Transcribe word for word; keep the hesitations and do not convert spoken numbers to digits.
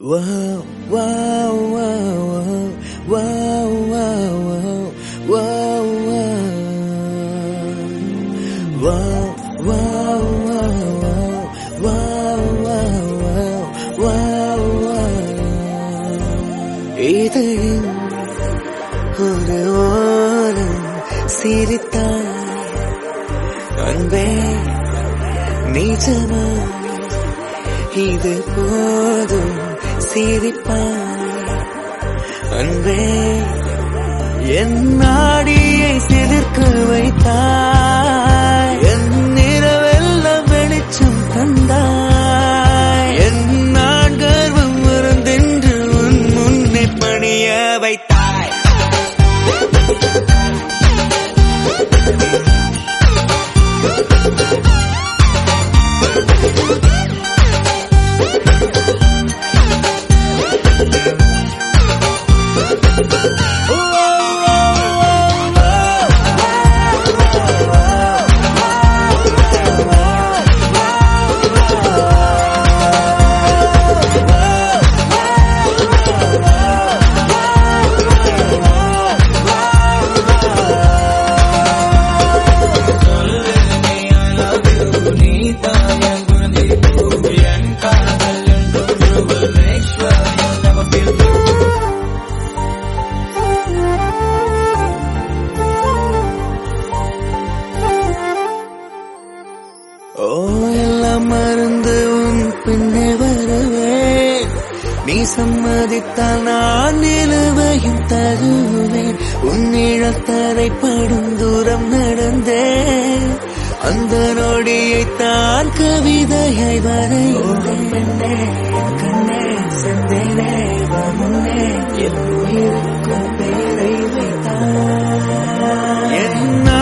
Wow, wow, wow, wow, wow, wow, wow, wow, wow, wow, wow, wow, இதழின் ஒரு ஓரம் சிரித்தாய் அன்பே நிஜமா இது போதும் சிரிப்பாய் அன்பே என் நாடியை சிலிர்க்க வைத்தாய் என் நிறவெல்லாம் வெளிச்சம் தந்தாய் என் நான் கர்வம் மறந்தென்று உன் முன்னே பணிய வைத்தாய் ஓ எல்லாம் மறந்து உன் பின்னே வருவேன் நீ சம்மதித்தால் நான் நிலுவையும் தருவேன் உன் இழத்தரை படும் தூரம் நடந்தேன் அந்த நொடியை தான் கவிதையை வரைந்தேன் கண்ணே செந்தேனே முன்னே என் உயிருக்கும் பேரை வைத்தான்